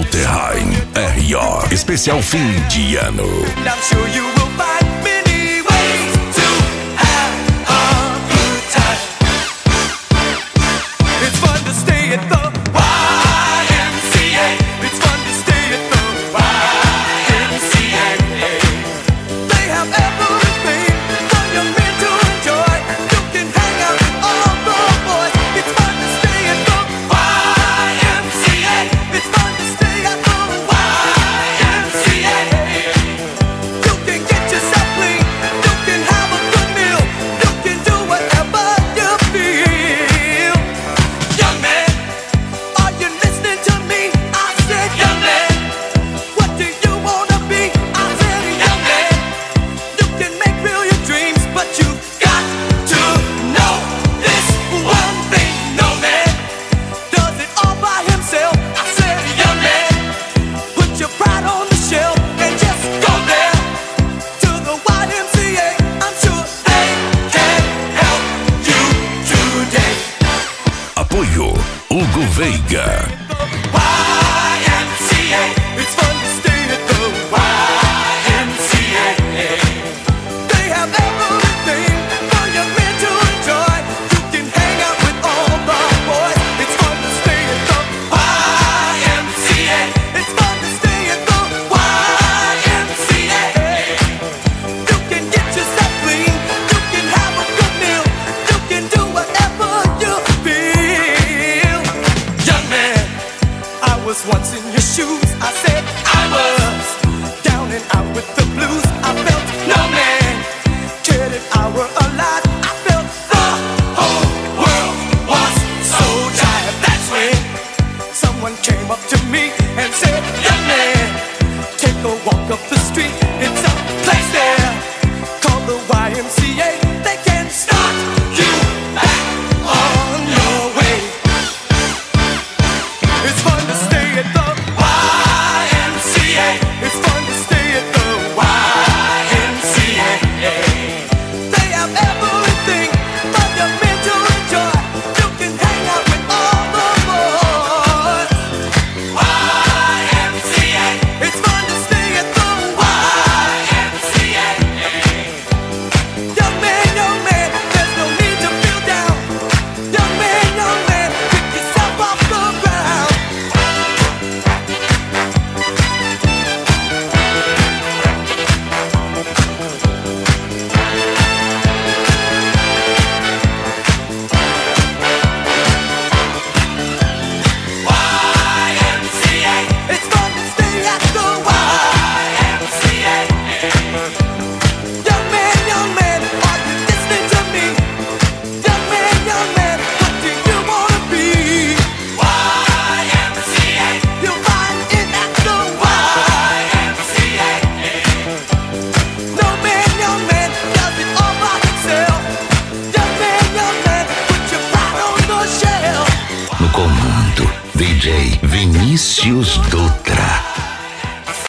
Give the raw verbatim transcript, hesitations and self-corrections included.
Terrain R O. Especial fim de ano. Apoio Hugo Veiga. Once in your shoes, I said I was down and out with the blues. I felt no man cared if I were alive. I felt the whole world was so tired. That's when someone came up to me and said, young man, take a walk up the street. It's a place there called the Y M C A. They can start you back on your way. It's fun to stay at the Y M C A. It's fun to stay at the Y M C A. They have everything for your men to enjoy. You can hang out with all the boys. Y M C A. It's fun to stay at the Y M C A. Young man, young man, there's no need to feel down. Young man, young man, pick yourself off the ground. It's fun to stay at the Y M C A. Young man, young man, are you listening to me? Young man, young man, what do you wanna be? Y M C A. You'll find it at the Y M C A. No man, young man, does it all by himself. Young man, young man, put your pride on the shelf. No comando, D J Vinícius Dutra.